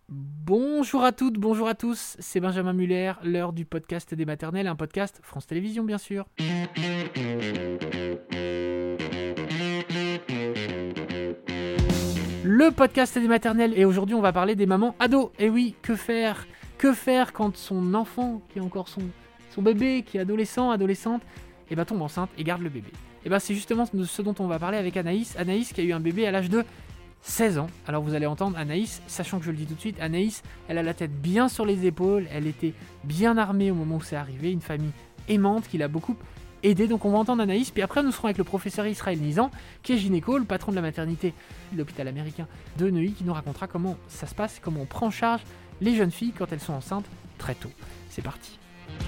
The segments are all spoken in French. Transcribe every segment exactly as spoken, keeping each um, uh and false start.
Bonjour à toutes, bonjour à tous, c'est Benjamin Muller, l'heure du podcast des maternelles, un podcast France Télévisions bien sûr. Le podcast des maternelles, et aujourd'hui on va parler des mamans ados. Et oui, que faire Que faire quand son enfant, qui est encore son, son bébé, qui est adolescent, adolescente, et bah tombe enceinte et garde le bébé. Et bah c'est justement de ce dont on va parler avec Anaïs. Anaïs qui a eu un bébé à l'âge de seize ans. Alors vous allez entendre Anaïs, sachant que je le dis tout de suite, Anaïs, elle a la tête bien sur les épaules, elle était bien armée au moment où c'est arrivé, une famille aimante qui l'a beaucoup aidée. Donc on va entendre Anaïs, puis après nous serons avec le professeur Israël Nizan, qui est gynéco, le patron de la maternité de l'hôpital américain de Neuilly, qui nous racontera comment ça se passe, comment on prend en charge les jeunes filles quand elles sont enceintes très tôt. C'est parti.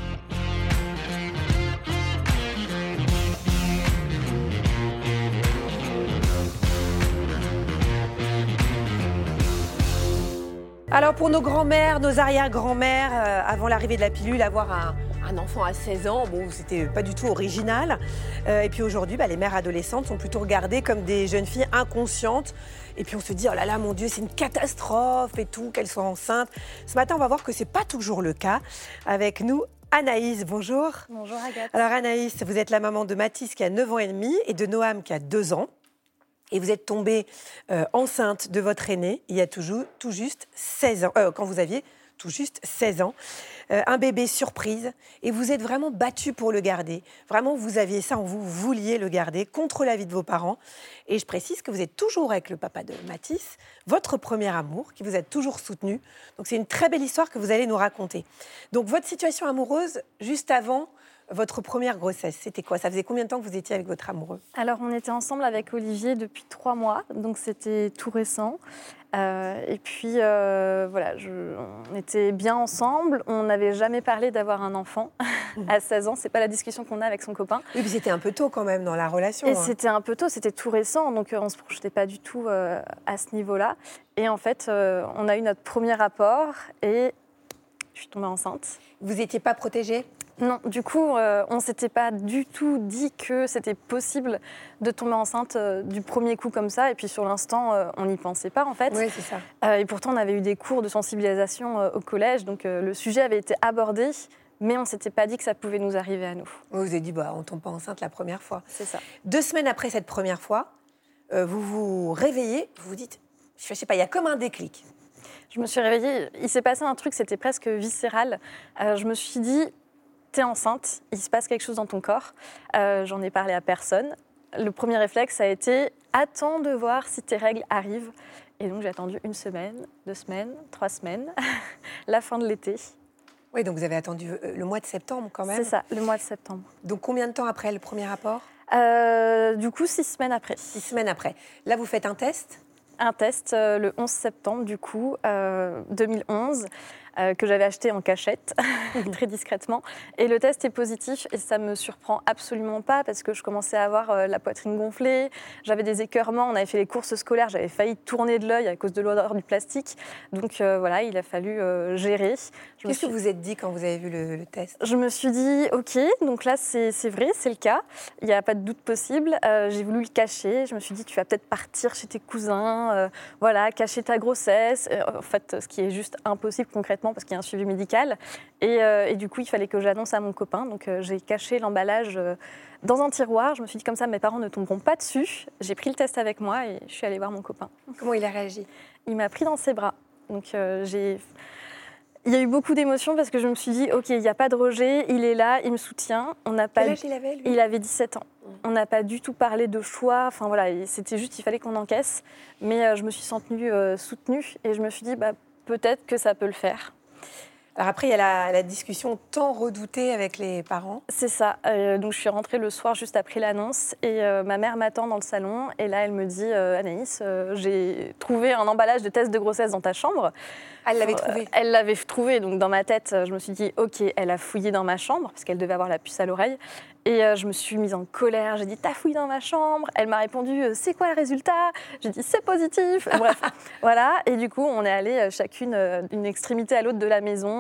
Alors pour nos grands-mères, nos arrière-grands-mères, euh, avant l'arrivée de la pilule, avoir un, un enfant à seize ans, bon, c'était pas du tout original. Euh, et puis aujourd'hui, bah, les mères adolescentes sont plutôt regardées comme des jeunes filles inconscientes. Et puis on se dit, oh là là, mon Dieu, c'est une catastrophe et tout, qu'elles soient enceintes. Ce matin, on va voir que c'est pas toujours le cas. Avec nous, Anaïs, bonjour. Bonjour Agathe. Alors Anaïs, vous êtes la maman de Mathis qui a neuf ans et demi et de Noam qui a deux ans. Et vous êtes tombée euh, enceinte de votre aîné il y a toujours, tout juste seize ans, euh, quand vous aviez tout juste seize ans. Euh, un bébé surprise, et vous êtes vraiment battue pour le garder. Vraiment, vous aviez ça en vous, vous vouliez le garder contre l'avis de vos parents. Et je précise que vous êtes toujours avec le papa de Mathis, votre premier amour, qui vous a toujours soutenu. Donc c'est une très belle histoire que vous allez nous raconter. Donc votre situation amoureuse, juste avant votre première grossesse, c'était quoi? Ça faisait combien de temps que vous étiez avec votre amoureux? Alors, on était ensemble avec Olivier depuis trois mois, donc c'était tout récent. Euh, et puis, euh, voilà, je, on était bien ensemble. On n'avait jamais parlé d'avoir un enfant à seize ans. C'est pas la discussion qu'on a avec son copain. Oui, puis c'était un peu tôt quand même dans la relation. Et hein. c'était un peu tôt, c'était tout récent, donc euh, on se projetait pas du tout euh, à ce niveau-là. Et en fait, euh, on a eu notre premier rapport et je suis tombée enceinte. Vous n'étiez pas protégée? Non, du coup, euh, on ne s'était pas du tout dit que c'était possible de tomber enceinte euh, du premier coup comme ça. Et puis sur l'instant, euh, on n'y pensait pas en fait. Oui, c'est ça. Euh, et pourtant, on avait eu des cours de sensibilisation euh, au collège. Donc euh, le sujet avait été abordé, mais on ne s'était pas dit que ça pouvait nous arriver à nous. Vous vous avez dit, bah, on ne tombe pas enceinte la première fois. C'est ça. Deux semaines après cette première fois, euh, vous vous réveillez, vous vous dites, je ne sais pas, il y a comme un déclic. Je me suis réveillée, il s'est passé un truc, c'était presque viscéral. Euh, je me suis dit, t'es enceinte, il se passe quelque chose dans ton corps. Euh, j'en ai parlé à personne. Le premier réflexe a été attends de voir si tes règles arrivent. Et donc j'ai attendu une semaine, deux semaines, trois semaines, la fin de l'été. Oui, donc vous avez attendu le mois de septembre quand même. C'est ça, le mois de septembre. Donc combien de temps après le premier rapport? euh, Du coup, six semaines après. Six semaines après. Là, vous faites un test? Un test euh, le onze septembre, du coup, euh, deux mille onze. Euh, que j'avais acheté en cachette, très discrètement. Et le test est positif et ça ne me surprend absolument pas parce que je commençais à avoir euh, la poitrine gonflée, j'avais des écœurements, on avait fait les courses scolaires, j'avais failli tourner de l'œil à cause de l'odeur du plastique. Donc euh, voilà, il a fallu euh, gérer. Je Qu'est-ce suis... que vous êtes dit quand vous avez vu le, le test? Je me suis dit, ok, donc là c'est, c'est vrai, c'est le cas, il n'y a pas de doute possible. Euh, j'ai voulu le cacher, je me suis dit, tu vas peut-être partir chez tes cousins, euh, voilà, cacher ta grossesse. Euh, en fait, ce qui est juste impossible concrètement, parce qu'il y a un suivi médical. Et, euh, et du coup, il fallait que j'annonce à mon copain. Donc, euh, j'ai caché l'emballage euh, dans un tiroir. Je me suis dit, comme ça, mes parents ne tomberont pas dessus. J'ai pris le test avec moi et je suis allée voir mon copain. Comment il a réagi? Il m'a pris dans ses bras. Donc, euh, j'ai... Il y a eu beaucoup d'émotions parce que je me suis dit, OK, il n'y a pas de rejet, il est là, il me soutient. On n'a pas... Quel âge il avait, lui? Il avait dix-sept ans. On n'a pas du tout parlé de choix. Enfin, voilà, c'était juste, il fallait qu'on encaisse. Mais euh, je me suis sentie euh, soutenue et je me suis dit, bah, peut-être que ça peut le faire. Alors après, il y a la, la discussion tant redoutée avec les parents. C'est ça. Euh, donc, je suis rentrée le soir juste après l'annonce et euh, ma mère m'attend dans le salon. Et là, elle me dit, euh, Anaïs, euh, j'ai trouvé un emballage de test de grossesse dans ta chambre. Elle l'avait trouvé. Euh, elle l'avait trouvé. Donc, dans ma tête, je me suis dit, OK, elle a fouillé dans ma chambre parce qu'elle devait avoir la puce à l'oreille. Et euh, je me suis mise en colère. J'ai dit, t'as fouillé dans ma chambre? Elle m'a répondu, c'est quoi le résultat? J'ai dit, c'est positif. Bref, voilà. Et du coup, on est allé chacune d'une extrémité à l'autre de la maison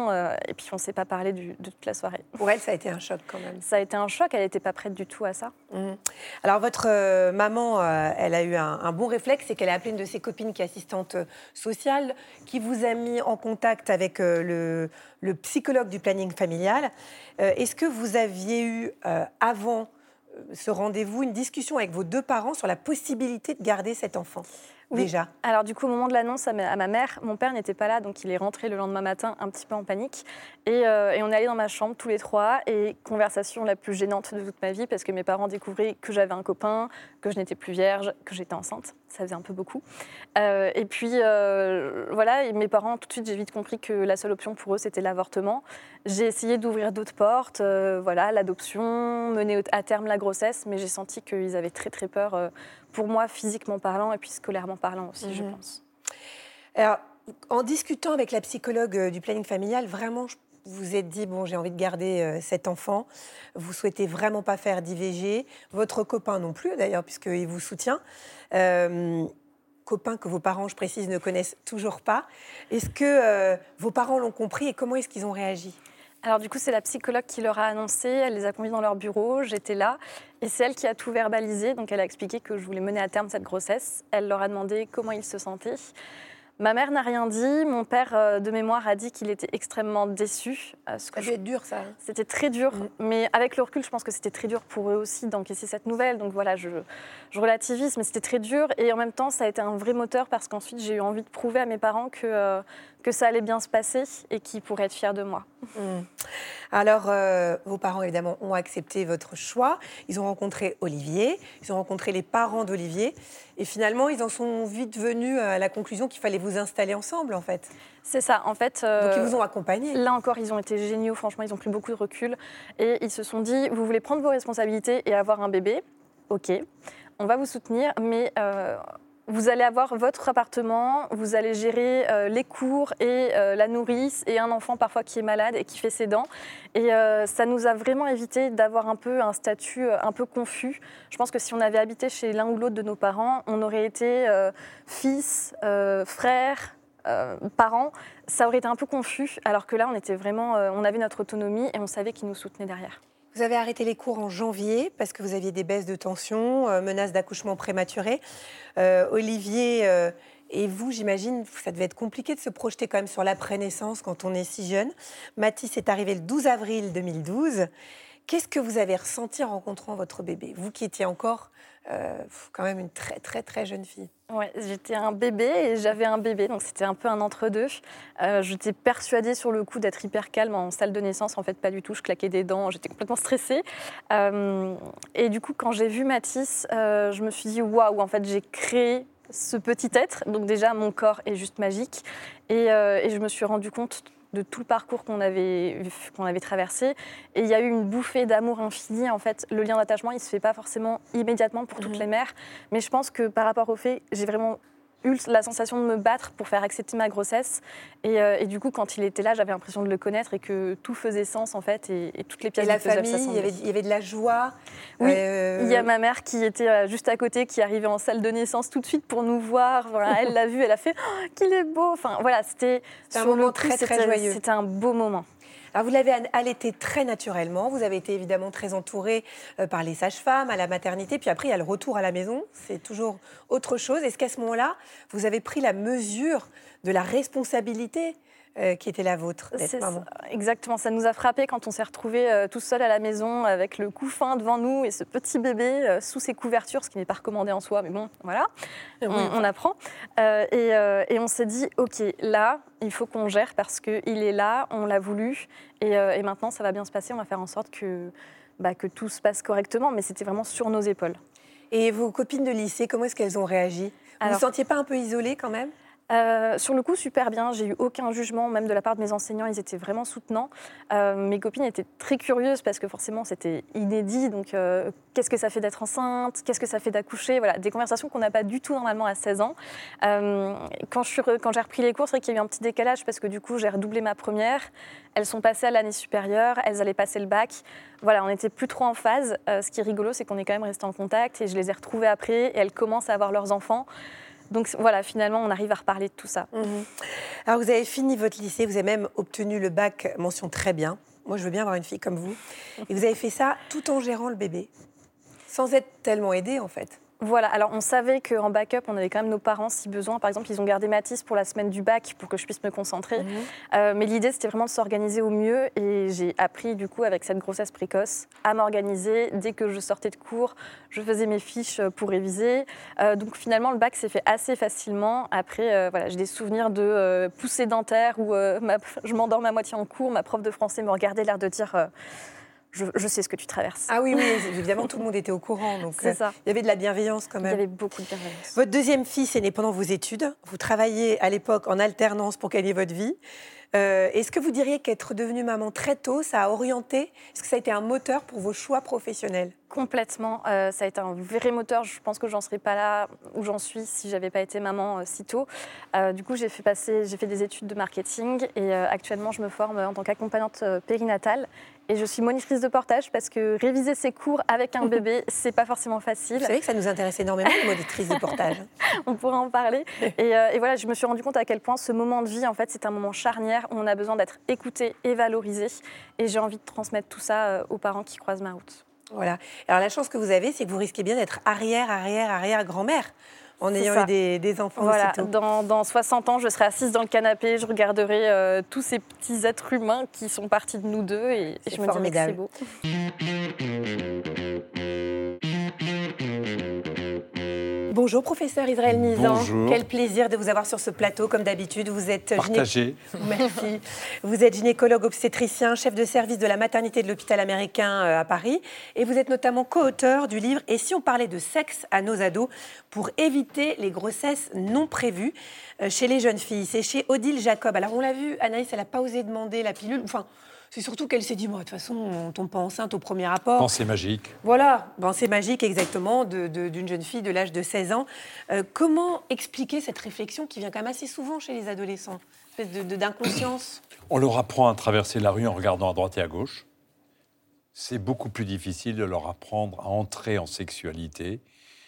maison euh, et puis on ne s'est pas parlé du, de toute la soirée. Pour elle, ça a été un choc quand même. Ça a été un choc, elle n'était pas prête du tout à ça. Mmh. Alors votre euh, maman, euh, elle a eu un, un bon réflexe, c'est qu'elle a appelé une de ses copines qui est assistante sociale, qui vous a mis en contact avec euh, le, le psychologue du planning familial. Euh, est-ce que vous aviez eu, euh, avant ce rendez-vous, une discussion avec vos deux parents sur la possibilité de garder cet enfant ? Oui. Déjà. Alors du coup, au moment de l'annonce à ma, à ma mère, mon père n'était pas là, donc il est rentré le lendemain matin un petit peu en panique. Et, euh, et on est allés dans ma chambre tous les trois, et conversation la plus gênante de toute ma vie, parce que mes parents découvraient que j'avais un copain, que je n'étais plus vierge, que j'étais enceinte. Ça faisait un peu beaucoup. Euh, et puis euh, voilà, et mes parents, tout de suite, j'ai vite compris que la seule option pour eux, c'était l'avortement. J'ai essayé d'ouvrir d'autres portes, euh, voilà, l'adoption, mener à terme la grossesse, mais j'ai senti qu'ils avaient très très peur, euh, pour moi, physiquement parlant, et puis scolairement parlant aussi, mmh. je pense. Alors, en discutant avec la psychologue du planning familial, vraiment, vous vous êtes dit, bon, j'ai envie de garder euh, cet enfant, vous souhaitez vraiment pas faire d'I V G, votre copain non plus, d'ailleurs, puisqu'il vous soutient. Euh, copain que vos parents, je précise, ne connaissent toujours pas. Est-ce que euh, vos parents l'ont compris et comment est-ce qu'ils ont réagi ? Alors du coup, c'est la psychologue qui leur a annoncé, elle les a conduits dans leur bureau, j'étais là, et c'est elle qui a tout verbalisé, donc elle a expliqué que je voulais mener à terme cette grossesse. Elle leur a demandé comment ils se sentaient. Ma mère n'a rien dit, mon père, euh, de mémoire, a dit qu'il était extrêmement déçu. Euh, ce ça a dû être dur, ça. C'était très dur, mmh. mais avec le recul, je pense que c'était très dur pour eux aussi d'encaisser cette nouvelle. Donc voilà, je, je relativise, mais c'était très dur. Et en même temps, ça a été un vrai moteur parce qu'ensuite, j'ai eu envie de prouver à mes parents que, euh, que ça allait bien se passer et qu'ils pourraient être fiers de moi. Mmh. Alors, euh, vos parents, évidemment, ont accepté votre choix. Ils ont rencontré Olivier, ils ont rencontré les parents d'Olivier. Et finalement, ils en sont vite venus à la conclusion qu'il fallait vous installer ensemble, en fait. C'est ça, en fait... Euh, Donc, ils vous ont accompagné. Là encore, ils ont été géniaux, franchement, ils ont pris beaucoup de recul. Et ils se sont dit, vous voulez prendre vos responsabilités et avoir un bébé ? Ok, on va vous soutenir, mais... Euh, Vous allez avoir votre appartement, vous allez gérer euh, les cours et euh, la nourrice et un enfant parfois qui est malade et qui fait ses dents. Et euh, ça nous a vraiment évité d'avoir un peu un statut euh, un peu confus. Je pense que si on avait habité chez l'un ou l'autre de nos parents, on aurait été euh, fils, euh, frère, euh, parents. Ça aurait été un peu confus, alors que là, on était vraiment, euh, on avait notre autonomie et on savait qu'ils nous soutenaient derrière. Vous avez arrêté les cours en janvier parce que vous aviez des baisses de tension, euh, menaces d'accouchement prématuré. Euh, Olivier euh, et vous, j'imagine, ça devait être compliqué de se projeter quand même sur l'après-naissance quand on est si jeune. Mathis est arrivé le douze avril deux mille douze. Qu'est-ce que vous avez ressenti en rencontrant votre bébé ? Vous qui étiez encore euh, quand même une très, très, très jeune fille. Ouais, j'étais un bébé et j'avais un bébé, donc c'était un peu un entre-deux. Euh, j'étais persuadée sur le coup d'être hyper calme en salle de naissance. En fait, pas du tout. Je claquais des dents, j'étais complètement stressée. Euh, et du coup, quand j'ai vu Mathis, euh, je me suis dit waouh, en fait, j'ai créé ce petit être. Donc déjà, mon corps est juste magique. Et, euh, et je me suis rendu compte de tout le parcours qu'on avait, qu'on avait traversé. Et il y a eu une bouffée d'amour infini. En fait, le lien d'attachement, il ne se fait pas forcément immédiatement pour toutes mmh. les mères. Mais je pense que par rapport au fait, j'ai vraiment eu la sensation de me battre pour faire accepter ma grossesse. Et, euh, et du coup, quand il était là, j'avais l'impression de le connaître et que tout faisait sens, en fait, et, et toutes les pièces et du puzzle s'assemblaient. Il y avait, il y avait de la joie. Oui, euh... il y a ma mère qui était juste à côté, qui arrivait en salle de naissance tout de suite pour nous voir. Voilà, elle l'a vu, elle a fait oh, « qu'il est beau ». Enfin, voilà, c'était, c'était un moment très, coup, très joyeux. C'était un beau moment. Alors, vous l'avez allaité très naturellement. Vous avez été évidemment très entourée par les sages-femmes, à la maternité. Puis après, il y a le retour à la maison. C'est toujours autre chose. Est-ce qu'à ce moment-là, vous avez pris la mesure de la responsabilité euh, qui était la vôtre d'être C'est maman ? Ça, exactement. Ça nous a frappé quand on s'est retrouvés euh, tout seuls à la maison avec le couffin devant nous et ce petit bébé euh, sous ses couvertures, ce qui n'est pas recommandé en soi. Mais bon, voilà, oui, on, enfin. on apprend. Euh, et, euh, et on s'est dit, OK, là, il faut qu'on gère parce qu'il est là, on l'a voulu. Et, euh, et maintenant, ça va bien se passer. On va faire en sorte que, bah, que tout se passe correctement. Mais c'était vraiment sur nos épaules. Et vos copines de lycée, comment est-ce qu'elles ont réagi ? Vous ne vous sentiez pas un peu isolée quand même ? Euh, sur le coup, super bien. J'ai eu aucun jugement, même de la part de mes enseignants. Ils étaient vraiment soutenants. Euh, mes copines étaient très curieuses parce que forcément, c'était inédit. Donc, euh, qu'est-ce que ça fait d'être enceinte ? Qu'est-ce que ça fait d'accoucher ? Voilà, des conversations qu'on n'a pas du tout normalement à seize ans. Euh, quand, je suis re... quand j'ai repris les cours, c'est vrai qu'il y a eu un petit décalage parce que du coup, j'ai redoublé ma première. Elles sont passées à l'année supérieure. Elles allaient passer le bac. Voilà, on n'était plus trop en phase. Euh, ce qui est rigolo, c'est qu'on est quand même resté en contact et je les ai retrouvées après et elles commencent à avoir leurs enfants. Donc voilà, finalement, on arrive à reparler de tout ça. Mmh. Alors, vous avez fini votre lycée, vous avez même obtenu le bac mention très bien. Moi, je veux bien avoir une fille comme vous. Et vous avez fait ça tout en gérant le bébé, sans être tellement aidée, en fait. Voilà, alors on savait qu'en backup, on avait quand même nos parents si besoin. Par exemple, ils ont gardé Mathis pour la semaine du bac pour que je puisse me concentrer. Mmh. Euh, mais l'idée, c'était vraiment de s'organiser au mieux. Et j'ai appris, du coup, avec cette grossesse précoce, à m'organiser. Dès que je sortais de cours, je faisais mes fiches pour réviser. Euh, donc finalement, le bac s'est fait assez facilement. Après, euh, voilà, j'ai des souvenirs de euh, poussée dentaire où euh, ma, je m'endorme à moitié en cours. Ma prof de français me regardait, l'air de dire... Euh, Je, je sais ce que tu traverses. Ah oui, oui, évidemment, tout le monde était au courant. Donc, c'est ça. Euh, il y avait de la bienveillance quand même. Il y avait beaucoup de bienveillance. Votre deuxième fils est né pendant vos études. Vous travailliez à l'époque en alternance pour gagner votre vie. Euh, est-ce que vous diriez qu'être devenue maman très tôt, ça a orienté? Est-ce que ça a été un moteur pour vos choix professionnels? Complètement. Euh, ça a été un vrai moteur. Je pense que j'en serais pas là où j'en suis si j'avais pas été maman euh, si tôt. Euh, du coup, j'ai fait passer, j'ai fait des études de marketing et euh, actuellement, je me forme en tant qu'accompagnante euh, périnatale. Et je suis monitrice de portage parce que réviser ses cours avec un bébé, c'est pas forcément facile. Vous savez que ça nous intéresse énormément, les monitrices de portage. On pourra en parler. Et, euh, et voilà, je me suis rendu compte à quel point ce moment de vie, en fait, c'est un moment charnière où on a besoin d'être écouté et valorisé. Et j'ai envie de transmettre tout ça euh, aux parents qui croisent ma route. Voilà. Alors la chance que vous avez, c'est que vous risquez bien d'être arrière, arrière, arrière grand-mère en c'est ayant ça. eu des, des enfants voilà. aussi tôt. Dans, dans soixante ans, je serai assise dans le canapé, je regarderai euh, tous ces petits êtres humains qui sont partis de nous deux et, et je me dirai que c'est beau. Bonjour professeur Israël Nizan. Bonjour. Quel plaisir de vous avoir sur ce plateau comme d'habitude. Vous êtes partagé. Gyné... Merci. Vous êtes gynécologue obstétricien, chef de service de la maternité de l'hôpital américain à Paris et vous êtes notamment co-auteur du livre « Et si on parlait de sexe à nos ados pour éviter les grossesses non prévues » chez les jeunes filles. C'est chez Odile Jacob. Alors on l'a vu, Anaïs, elle n'a pas osé demander la pilule. Enfin, c'est surtout qu'elle s'est dit, moi, de toute façon, on ne tombe pas enceinte au premier rapport. Pensée magique. Voilà, pensée magique, exactement, de, de, d'une jeune fille de l'âge de seize ans. Euh, comment expliquer cette réflexion qui vient quand même assez souvent chez les adolescents, une espèce de, de, d'inconscience? On leur apprend à traverser la rue en regardant à droite et à gauche. C'est beaucoup plus difficile de leur apprendre à entrer en sexualité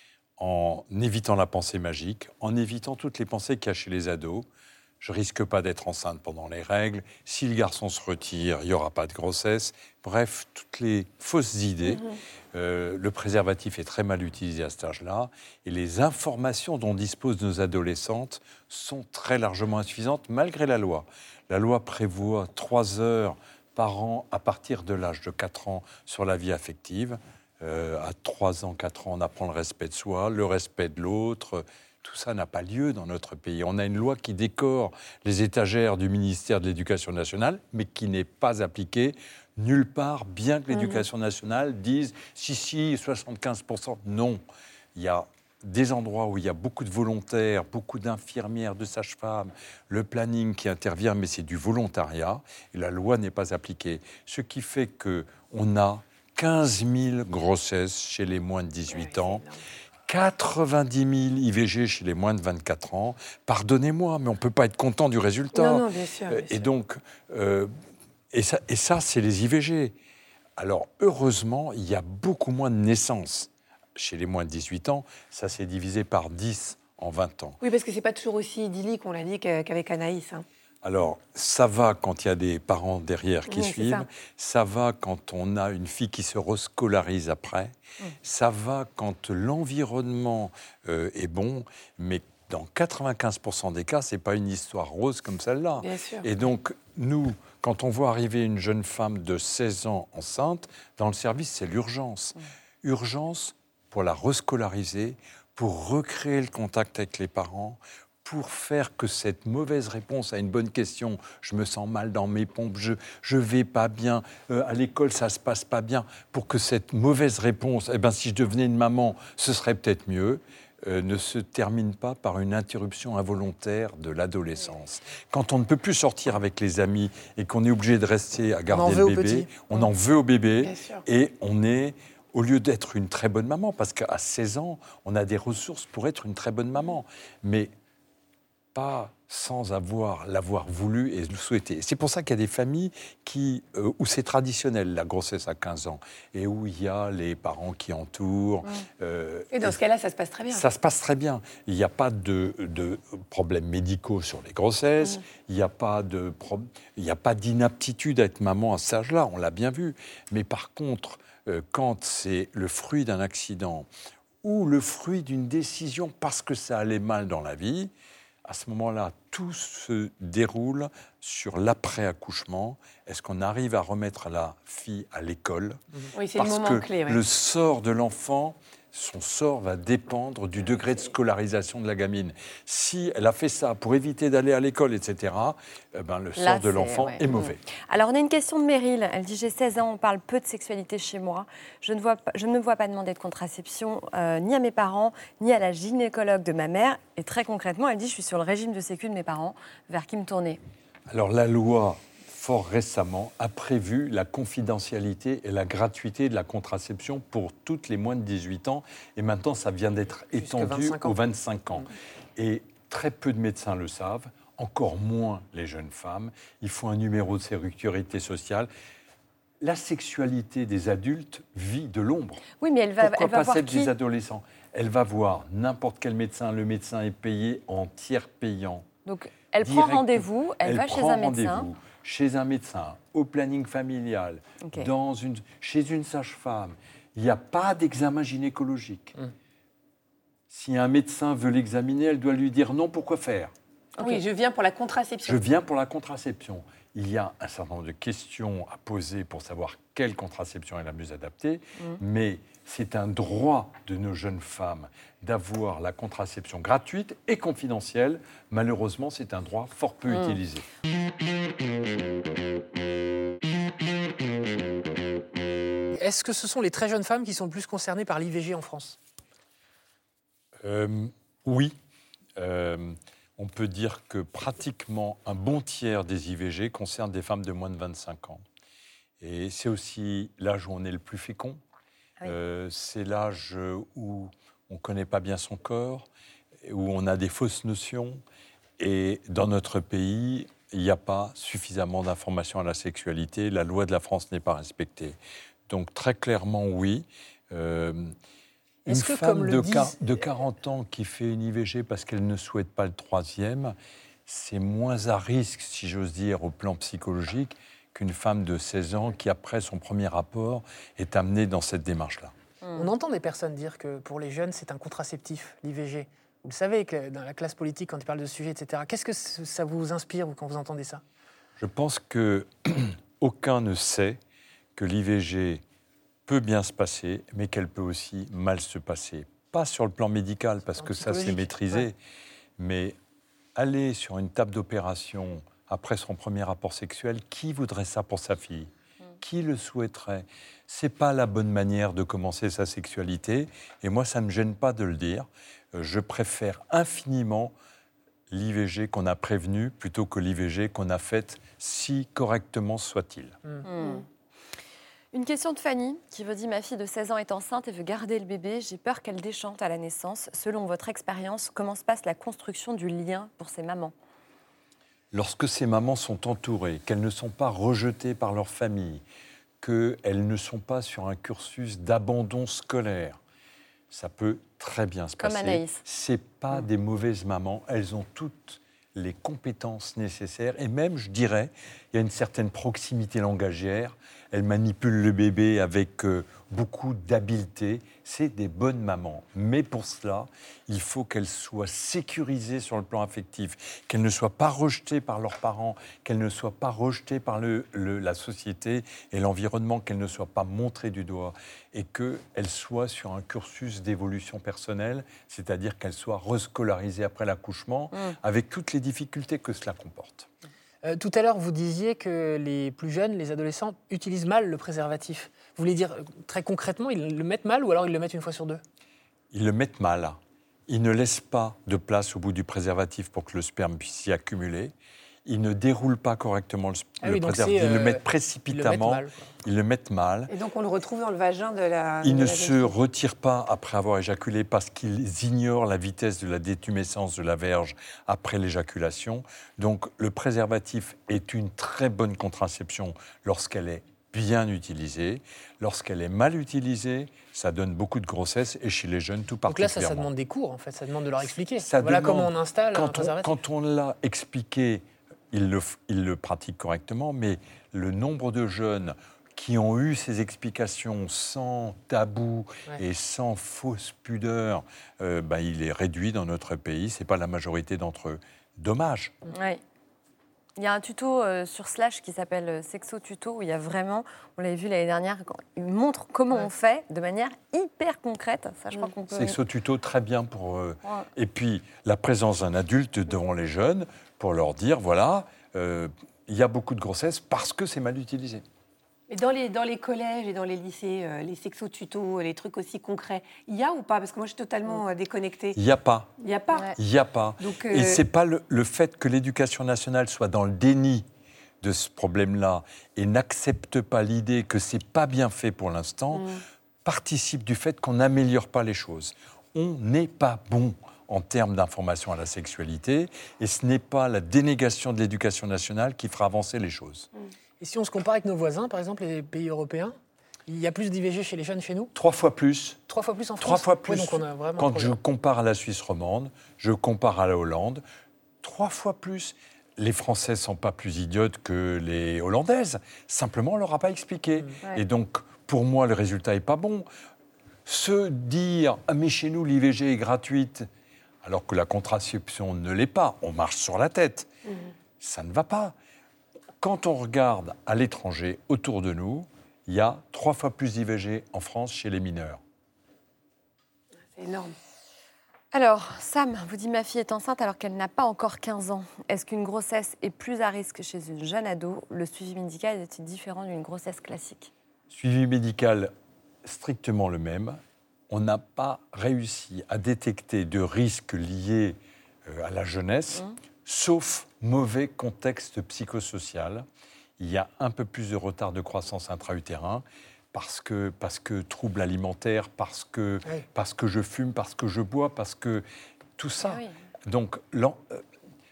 en évitant la pensée magique, en évitant toutes les pensées qu'il y a chez les ados. Je risque pas d'être enceinte pendant les règles. Si le garçon se retire, il n'y aura pas de grossesse. Bref, toutes les fausses idées. Mmh. Euh, le préservatif est très mal utilisé à cet âge-là. Et les informations dont disposent nos adolescentes sont très largement insuffisantes, malgré la loi. La loi prévoit trois heures par an à partir de l'âge de quatre ans sur la vie affective. Euh, à trois ans, quatre ans, on apprend le respect de soi, le respect de l'autre. Tout ça n'a pas lieu dans notre pays. On a une loi qui décore les étagères du ministère de l'Éducation nationale, mais qui n'est pas appliquée nulle part, bien que l'Éducation nationale dise « si, si, soixante-quinze pour cent ». Non, il y a des endroits où il y a beaucoup de volontaires, beaucoup d'infirmières, de sages-femmes, le planning qui intervient, mais c'est du volontariat, et la loi n'est pas appliquée. Ce qui fait qu'on a quinze mille grossesses chez les moins de dix-huit ans, quatre-vingt-dix mille I V G chez les moins de vingt-quatre ans. Pardonnez-moi, mais on ne peut pas être content du résultat. Non, non, bien sûr. Bien et sûr. donc, euh, et ça, et ça, c'est les I V G. Alors, heureusement, il y a beaucoup moins de naissances chez les moins de dix-huit ans. Ça s'est divisé par dix en vingt ans. Oui, parce que ce n'est pas toujours aussi idyllique, on l'a dit, qu'avec Anaïs. Hein. Alors, ça va quand il y a des parents derrière qui oui, suivent. Ça. ça va quand on a une fille qui se rescolarise après. Mmh. Ça va quand l'environnement euh, est bon. Mais dans quatre-vingt-quinze pour cent des cas, ce n'est pas une histoire rose comme celle-là. Bien sûr. Et donc, nous, quand on voit arriver une jeune femme de seize ans enceinte, dans le service, c'est l'urgence. Mmh. Urgence pour la rescolariser, pour recréer le contact avec les parents, pour faire que cette mauvaise réponse à une bonne question, je me sens mal dans mes pompes, je je vais pas bien, euh, à l'école ça se passe pas bien, pour que cette mauvaise réponse, eh ben si je devenais une maman, ce serait peut-être mieux, euh, ne se termine pas par une interruption involontaire de l'adolescence. Quand on ne peut plus sortir avec les amis et qu'on est obligé de rester à garder le bébé, on mmh. en veut au bébé et on est au lieu d'être une très bonne maman, parce qu'à seize ans, on a des ressources pour être une très bonne maman, mais pas sans avoir l'avoir voulu et le souhaiter. C'est pour ça qu'il y a des familles qui, euh, où c'est traditionnel, la grossesse à quinze ans, et où il y a les parents qui entourent. Mmh. Euh, Et dans et ce cas-là, ça se passe très bien. Ça se passe très bien. Il n'y a pas de, de problèmes médicaux sur les grossesses, Mmh. il n'y a pas de pro- il n'y a pas d'inaptitude à être maman à cet âge-là, on l'a bien vu. Mais par contre, euh, quand c'est le fruit d'un accident ou le fruit d'une décision parce que ça allait mal dans la vie, à ce moment-là, tout se déroule sur l'après-accouchement. Est-ce qu'on arrive à remettre la fille à l'école ? Oui, c'est le Parce moment que clé. Ouais. le sort de l'enfant, son sort va dépendre du degré de scolarisation de la gamine. Si elle a fait ça pour éviter d'aller à l'école, et cetera, eh ben, le Là, sort de c'est- l'enfant ouais. est mauvais. Alors, on a une question de Meryl. Elle dit « J'ai seize ans, on parle peu de sexualité chez moi. Je ne, vois pas, je ne me vois pas demander de contraception euh, ni à mes parents, ni à la gynécologue de ma mère. Et très concrètement, elle dit « Je suis sur le régime de sécu de mes parents. Vers qui me tourner ?» Alors la loi, fort récemment, a prévu la confidentialité et la gratuité de la contraception pour toutes les moins de dix-huit ans. Et maintenant, ça vient d'être étendu vingt-cinq ans. aux vingt-cinq ans. Et très peu de médecins le savent, encore moins les jeunes femmes. Il faut un numéro de sécurité sociale. La sexualité des adultes vit de l'ombre. Oui, mais elle va, Pourquoi elle va pas voir celle qui des adolescents ? Elle va voir n'importe quel médecin. Le médecin est payé en tiers payant. Donc, elle Direct. prend rendez-vous, elle, va chez prend un médecin. rendez-vous chez un médecin, au planning familial, Ok. dans une, chez une sage-femme. Il n'y a pas d'examen gynécologique. Mm. Si un médecin veut l'examiner, elle doit lui dire non, pourquoi faire ? Oui, je viens pour la contraception. Je viens pour la contraception. Il y a un certain nombre de questions à poser pour savoir quelle contraception est la mieux adaptée, Mm. mais c'est un droit de nos jeunes femmes d'avoir la contraception gratuite et confidentielle. Malheureusement, c'est un droit fort peu Mm. utilisé. Est-ce que ce sont les très jeunes femmes qui sont le plus concernées par l'I V G en France ? Euh, oui. Euh, on peut dire que pratiquement un bon tiers des I V G concerne des femmes de moins de vingt-cinq ans. Et c'est aussi l'âge où on est le plus fécond. Oui. Euh, c'est l'âge où on ne connaît pas bien son corps, où on a des fausses notions. Et dans notre pays, il n'y a pas suffisamment d'informations à la sexualité. La loi de la France n'est pas respectée. Donc très clairement, oui. Euh, Une Est-ce que, femme comme le de, disent- quar- de quarante ans qui fait une I V G parce qu'elle ne souhaite pas le troisième, c'est moins à risque, si j'ose dire, au plan psychologique, qu'une femme de seize ans qui, après son premier rapport, est amenée dans cette démarche-là. On entend des personnes dire que pour les jeunes, c'est un contraceptif, l'I V G. Vous le savez, que dans la classe politique, quand ils parlent de ce sujet, et cetera. Qu'est-ce que c- ça vous inspire vous, quand vous entendez ça ? Je pense qu'aucun ne sait que l'I V G peut bien se passer, mais qu'elle peut aussi mal se passer. Pas sur le plan médical, parce En que ça, c'est psychologique, maîtrisé, ouais. mais aller sur une table d'opération après son premier rapport sexuel, qui voudrait ça pour sa fille ? Qui le souhaiterait ? C'est pas la bonne manière de commencer sa sexualité, et moi, ça ne me gêne pas de le dire. Euh, Je préfère infiniment l'I V G qu'on a prévenu plutôt que l'I V G qu'on a faite, si correctement soit-il. Hmm. Une question de Fanny qui vous dit « Ma fille de seize ans est enceinte et veut garder le bébé. J'ai peur qu'elle déchante à la naissance. Selon votre expérience, comment se passe la construction du lien pour ces mamans ?» Lorsque ces mamans sont entourées, qu'elles ne sont pas rejetées par leur famille, qu'elles ne sont pas sur un cursus d'abandon scolaire, ça peut très bien se Comme passer. Anaïs. Ce n'est pas des mauvaises mamans, elles ont toutes les compétences nécessaires et même, je dirais, il y a une certaine proximité langagière. Elles manipulent le bébé avec euh, beaucoup d'habileté. C'est des bonnes mamans. Mais pour cela, il faut qu'elles soient sécurisées sur le plan affectif, qu'elles ne soient pas rejetées par leurs parents, qu'elles ne soient pas rejetées par le, le, la société et l'environnement, qu'elles ne soient pas montrées du doigt et qu'elles soient sur un cursus d'évolution personnelle, c'est-à-dire qu'elles soient rescolarisées après l'accouchement, Mmh. avec toutes les difficultés que cela comporte. Euh, tout à l'heure, vous disiez que les plus jeunes, les adolescents, utilisent mal le préservatif. Vous voulez dire, euh, très concrètement, ils le mettent mal ou alors ils le mettent une fois sur deux ? Ils le mettent mal. Ils ne laissent pas de place au bout du préservatif pour que le sperme puisse s'y accumuler. ils ne déroulent pas correctement le, Ah le oui, donc préservatif. c'est, Ils le euh, mettent Ils le précipitamment, mettent mal, quoi. ils le mettent mal. Et donc on le retrouve dans le vagin de la. Ils de ne la se jeune fille. retirent pas après avoir éjaculé parce qu'ils ignorent la vitesse de la détumescence de la verge après l'éjaculation. Donc le préservatif est une très bonne contraception lorsqu'elle est bien utilisée. Lorsqu'elle est mal utilisée, ça donne beaucoup de grossesse et chez les jeunes tout Donc là, ça, particulièrement. ça demande des cours, en fait. Ça demande de leur expliquer. Ça Voilà demande- comment on installe un Quand on, préservatif. quand on l'a expliqué, ils le, f- ils le pratiquent correctement, mais le nombre de jeunes qui ont eu ces explications sans tabou Ouais. et sans fausse pudeur, euh, ben, il est réduit dans notre pays. Ce n'est pas la majorité d'entre eux. Dommage. Ouais. Il y a un tuto euh, sur Slash qui s'appelle euh, Sexo Tuto où il y a vraiment, on l'avait vu l'année dernière, quand il montre comment Ouais. on fait de manière hyper concrète. Ça, je crois qu'on peut. Sexo tuto, très bien pour... euh, Ouais. Et puis, la présence d'un adulte devant les jeunes pour leur dire, voilà, euh, il y a beaucoup de grossesse parce que c'est mal utilisé. Et dans les, dans les collèges et dans les lycées, euh, les sexo-tutos, les trucs aussi concrets, il y a ou pas? Parce que moi, je suis totalement euh, déconnectée. Il n'y a pas. Il n'y a pas. Ouais. Il n'y a pas. Donc, Et euh, ce n'est pas le, le fait que l'éducation nationale soit dans le déni de ce problème-là et n'accepte pas l'idée que ce n'est pas bien fait pour l'instant, Mm. participe du fait qu'on n'améliore pas les choses. On n'est pas bon en termes d'information à la sexualité et ce n'est pas la dénégation de l'éducation nationale qui fera avancer les choses. Et si on se compare avec nos voisins, par exemple, les pays européens, il y a plus d'I V G chez les jeunes chez nous? Trois fois plus. Trois fois plus en France? Trois fois plus. Ouais, donc on a vraiment un Quand je problème. compare à la Suisse romande, je compare à la Hollande, trois fois plus. Les Françaises ne sont pas plus idiotes que les Hollandaises. Simplement, on ne leur a pas expliqué. Ouais. Et donc, pour moi, le résultat n'est pas bon. Se dire « Ah, mais chez nous, l'I V G est gratuite », alors que la contraception ne l'est pas, on marche sur la tête. Ça ne va pas. Quand on regarde à l'étranger, autour de nous, il y a trois fois plus d'I V G en France chez les mineurs. C'est énorme. Alors, Sam vous dit ma fille est enceinte alors qu'elle n'a pas encore quinze ans. Est-ce qu'une grossesse est plus à risque chez une jeune ado? Le suivi médical est-il différent d'une grossesse classique? Suivi médical strictement le même. On n'a pas réussi à détecter de risques liés euh, à la jeunesse, Mmh. sauf mauvais contexte psychosocial. Il y a un peu plus de retard de croissance intra-utérin parce que, parce que troubles alimentaires, parce que, Oui. parce que je fume, parce que je bois, parce que tout ça. Ah oui. Donc, l'en- euh,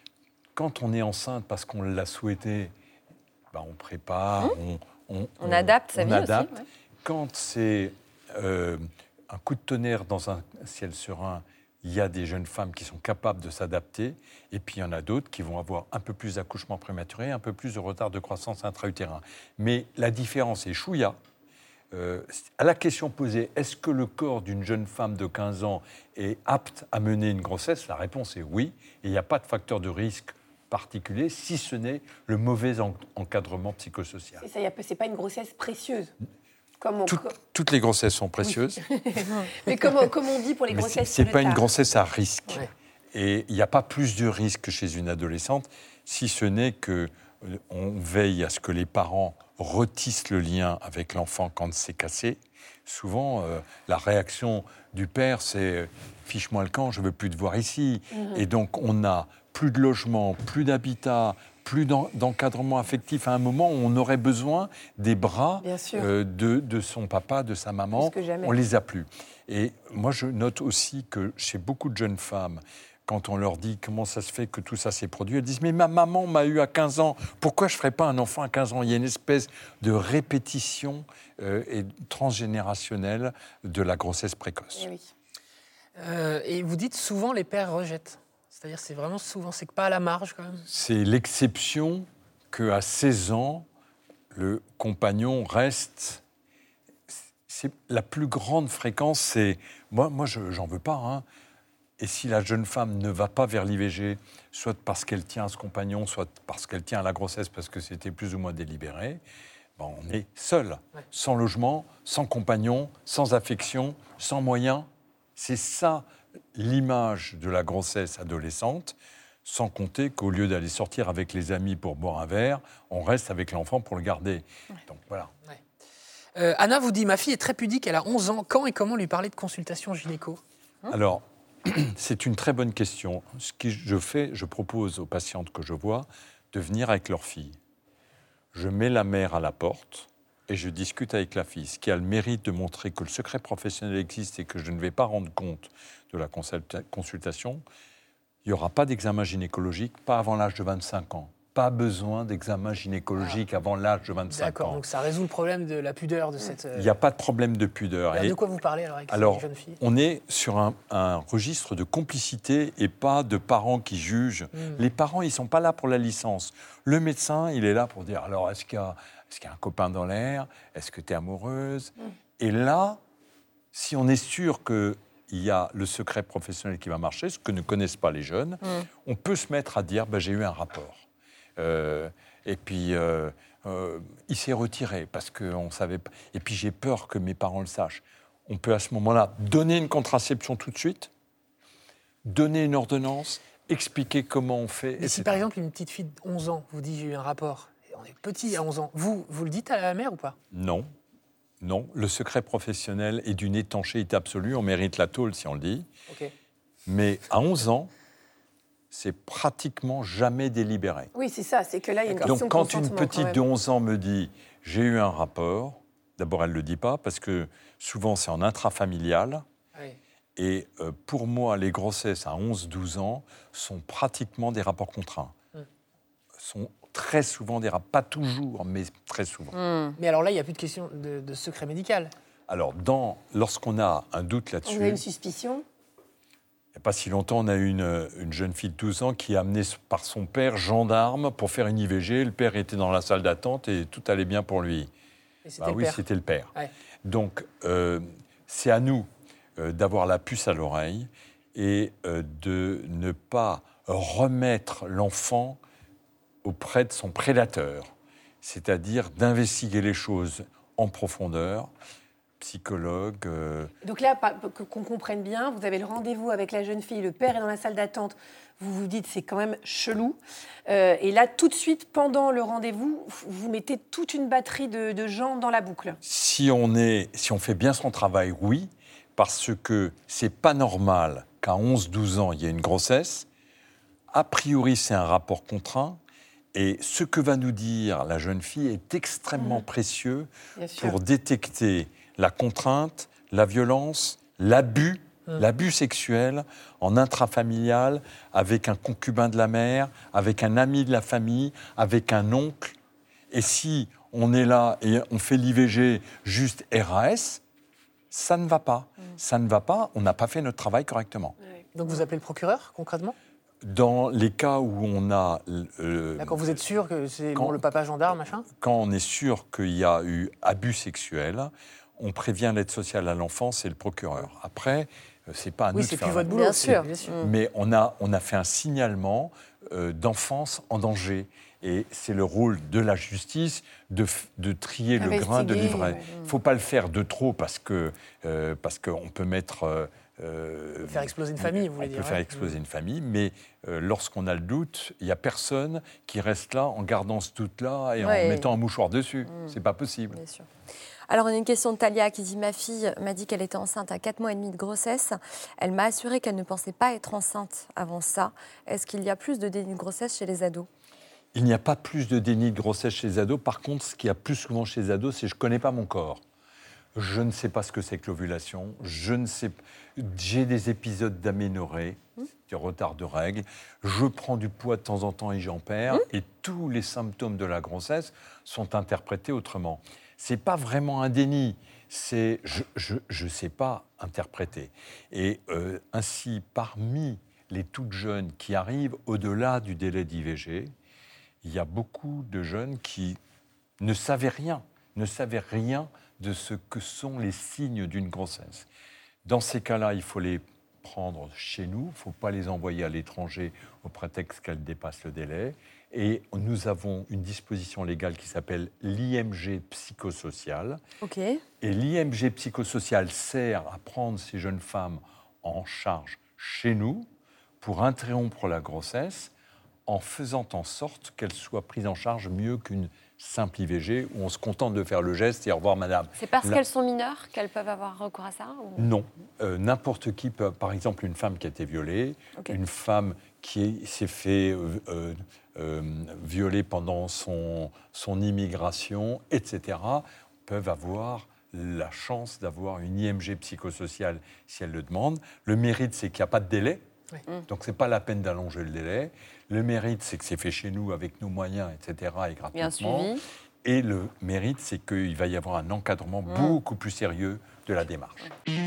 quand on est enceinte parce qu'on l'a souhaité, ben, on prépare, on, on- On adapte sa on vie aussi, adapte. ouais. Quand c'est euh, un coup de tonnerre dans un ciel serein, il y a des jeunes femmes qui sont capables de s'adapter, et puis il y en a d'autres qui vont avoir un peu plus d'accouchement prématuré, un peu plus de retard de croissance intra-utérin. Mais la différence est chouïa. Euh, à la question posée, est-ce que le corps d'une jeune femme de quinze ans est apte à mener une grossesse? La réponse est oui, et il n'y a pas de facteur de risque particulier, si ce n'est le mauvais en- encadrement psychosocial. C'est ça, y a- c'est pas une grossesse précieuse. Comme on, Tout- toutes les grossesses sont précieuses, mais comme, on- comme on dit pour les mais grossesses. ce n'est sur pas le une tard. grossesse à risque. Ouais. Et il n'y a pas plus de risque que chez une adolescente, si ce n'est qu'on veille à ce que les parents retissent le lien avec l'enfant quand c'est cassé. Souvent, euh, la réaction du père, c'est euh, « fiche-moi le camp, je ne veux plus te voir ici Mhm. Et donc, on n'a plus de logement, plus d'habitat, plus d'en- d'encadrement affectif à un moment où on aurait besoin des bras Bien sûr. euh, de, de son papa, de sa maman. Plus que jamais. On les a plus. Et moi, je note aussi que chez beaucoup de jeunes femmes, quand on leur dit comment ça se fait que tout ça s'est produit, elles disent « mais ma maman m'a eu à quinze ans, pourquoi je ne ferais pas un enfant à quinze ans ?» Il y a une espèce de répétition euh, et transgénérationnelle de la grossesse précoce. Eh oui. Euh, et vous dites souvent les pères rejettent. C'est-à-dire c'est vraiment souvent, c'est que pas à la marge quand même. C'est l'exception qu'à seize ans, le compagnon reste... C'est la plus grande fréquence, c'est... Moi, moi je n'en veux pas, hein. Et si la jeune femme ne va pas vers l'I V G, soit parce qu'elle tient à ce compagnon, soit parce qu'elle tient à la grossesse parce que c'était plus ou moins délibéré, ben on est seul, Ouais. sans logement, sans compagnon, sans affection, sans moyens. C'est ça l'image de la grossesse adolescente, sans compter qu'au lieu d'aller sortir avec les amis pour boire un verre, on reste avec l'enfant pour le garder. Donc voilà. Euh, Anna vous dit, ma fille est très pudique, elle a onze ans. Quand et comment lui parler de consultation gynéco? Alors, c'est une très bonne question. Ce que je fais, je propose aux patientes que je vois de venir avec leur fille. Je mets la mère à la porte et je discute avec la fille, ce qui a le mérite de montrer que le secret professionnel existe et que je ne vais pas rendre compte de la consulta- consultation. Il n'y aura pas d'examen gynécologique, pas avant l'âge de vingt-cinq ans. Pas besoin d'examen gynécologique ah. avant l'âge de vingt-cinq D'accord, ans. donc ça résout le problème de la pudeur de cette... Il n'y a pas de problème de pudeur. Alors, et de quoi vous parlez alors avec alors, ces jeunes filles? On est sur un, un registre de complicité et pas de parents qui jugent. Mm. Les parents, ils ne sont pas là pour la licence. Le médecin, il est là pour dire, alors, est-ce qu'il y a, est-ce qu'il y a un copain dans l'air? Est-ce que tu es amoureuse? mm. Et là, si on est sûr qu'il y a le secret professionnel qui va marcher, ce que ne connaissent pas les jeunes, mm. on peut se mettre à dire, ben, j'ai eu un rapport. Euh, et puis, euh, euh, il s'est retiré parce qu'on savait pas. Et puis, j'ai peur que mes parents le sachent. On peut à ce moment-là donner une contraception tout de suite, donner une ordonnance, expliquer comment on fait. Mais si par exemple une petite fille de onze ans vous dit j'ai eu un rapport, et on est petit à onze ans, vous, vous le dites à la mère ou pas? Non. Non. Le secret professionnel est d'une étanchéité absolue. On mérite la tôle si on le dit. Okay. Mais à onze ans, c'est pratiquement jamais délibéré. Oui, c'est ça, c'est que là, il y a une question Donc, quand de consentement. une petite de onze ans me dit « j'ai eu un rapport », d'abord, elle ne le dit pas, parce que souvent, c'est en intrafamilial. Oui. Et euh, pour moi, les grossesses à onze douze ans sont pratiquement des rapports contraints. Hum. Sont très souvent des rapports, pas toujours, mais très souvent. Hum. Mais alors là, il n'y a plus de question de, de secret médical. Alors, dans, lorsqu'on a un doute là-dessus... On a une suspicion. Il n'y a pas si longtemps, on a eu une, une jeune fille de douze ans qui est amenée par son père gendarme pour faire une I V G. Le père était dans la salle d'attente et tout allait bien pour lui. Et c'était bah le oui, père. c'était le père. Ouais. Donc, euh, c'est à nous euh, d'avoir la puce à l'oreille et euh, de ne pas remettre l'enfant auprès de son prédateur. C'est-à-dire d'investiguer les choses en profondeur. Psychologue. Euh... Donc là, qu'on comprenne bien, vous avez le rendez-vous avec la jeune fille, le père est dans la salle d'attente, vous vous dites c'est quand même chelou. Euh, et là, tout de suite, pendant le rendez-vous, vous mettez toute une batterie de, de gens dans la boucle. Si on, est, si on fait bien son travail, oui, parce que c'est pas normal qu'à onze douze ans, il y ait une grossesse. A priori, c'est un rapport contraint. Et ce que va nous dire la jeune fille est extrêmement mmh. précieux pour détecter la contrainte, la violence, l'abus, mmh. l'abus sexuel en intrafamilial, avec un concubin de la mère, avec un ami de la famille, avec un oncle. Et si on est là et on fait l'I V G juste R A S, ça ne va pas. Mmh. Ça ne va pas, on n'a pas fait notre travail correctement. Ouais. Donc vous appelez le procureur, concrètement ? Dans les cas où on a... Euh, Quand vous êtes sûr que c'est quand, bon, le papa gendarme, machin ? Quand on est sûr qu'il y a eu abus sexuel, on prévient l'aide sociale à l'enfance et le procureur. Après, c'est pas à oui, nous de faire... Oui, c'est plus votre boulot. Bien sûr. Bien sûr. Mais on a, on a fait un signalement euh, d'enfance en danger. Et c'est le rôle de la justice de, de trier le grain de l'ivraie. Il ne faut pas le faire de trop parce que euh, parce qu'on peut mettre... Euh, Euh, faire exploser une famille, vous voulez dire. On peut ouais. faire exploser une famille, mais euh, lorsqu'on a le doute, il n'y a personne qui reste là en gardant ce doute-là et ouais. en mettant un mouchoir dessus. Mmh. C'est pas possible. Bien sûr. Alors, on a une question de Talia qui dit « Ma fille m'a dit qu'elle était enceinte à quatre mois et demi de grossesse. Elle m'a assuré qu'elle ne pensait pas être enceinte avant ça. Est-ce qu'il y a plus de déni de grossesse chez les ados ?» Il n'y a pas plus de déni de grossesse chez les ados. Par contre, ce qu'il y a plus souvent chez les ados, c'est « je ne connais pas mon corps ». Je ne sais pas ce que c'est que l'ovulation. Je ne sais. J'ai des épisodes d'aménorrhée, mmh. du retard de règles. Je prends du poids de temps en temps et j'en perds. Mmh. Et tous les symptômes de la grossesse sont interprétés autrement. C'est pas vraiment un déni. C'est je je ne sais pas interpréter. Et euh, ainsi, parmi les toutes jeunes qui arrivent au-delà du délai d'I V G, il y a beaucoup de jeunes qui ne savaient rien, ne savaient rien de ce que sont les signes d'une grossesse. Dans ces cas-là, il faut les prendre chez nous, il ne faut pas les envoyer à l'étranger au prétexte qu'elles dépassent le délai. Et nous avons une disposition légale qui s'appelle l'I M G psychosocial. Okay. Et l'I M G psychosocial sert à prendre ces jeunes femmes en charge chez nous pour interrompre la grossesse en faisant en sorte qu'elles soient prises en charge mieux qu'une simple I V G, où on se contente de faire le geste et au revoir madame. C'est parce Là, qu'elles sont mineures qu'elles peuvent avoir recours à ça ou... Non. Euh, n'importe qui peut, par exemple une femme qui a été violée, okay. une femme qui est- s'est fait euh, euh, euh, violer pendant son, son immigration, et cetera, peuvent avoir la chance d'avoir une I M G psychosociale si elles le demandent. Le mérite, c'est qu'il n'y a pas de délai. Oui. Donc, ce n'est pas la peine d'allonger le délai. Le mérite, c'est que c'est fait chez nous avec nos moyens, et cetera, et Bien gratuitement. suivi. Et le mérite, c'est qu'il va y avoir un encadrement Mmh. beaucoup plus sérieux de la démarche.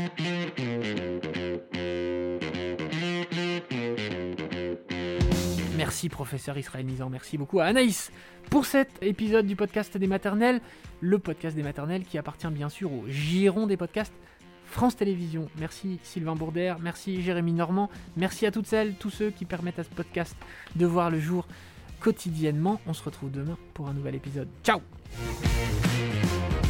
Merci professeur Israël Nizan, merci beaucoup à Anaïs pour cet épisode du podcast des maternelles, le podcast des maternelles qui appartient bien sûr au giron des podcasts France Télévisions. Merci Sylvain Bourder, merci Jérémy Normand, merci à toutes celles, tous ceux qui permettent à ce podcast de voir le jour quotidiennement. On se retrouve demain pour un nouvel épisode. Ciao.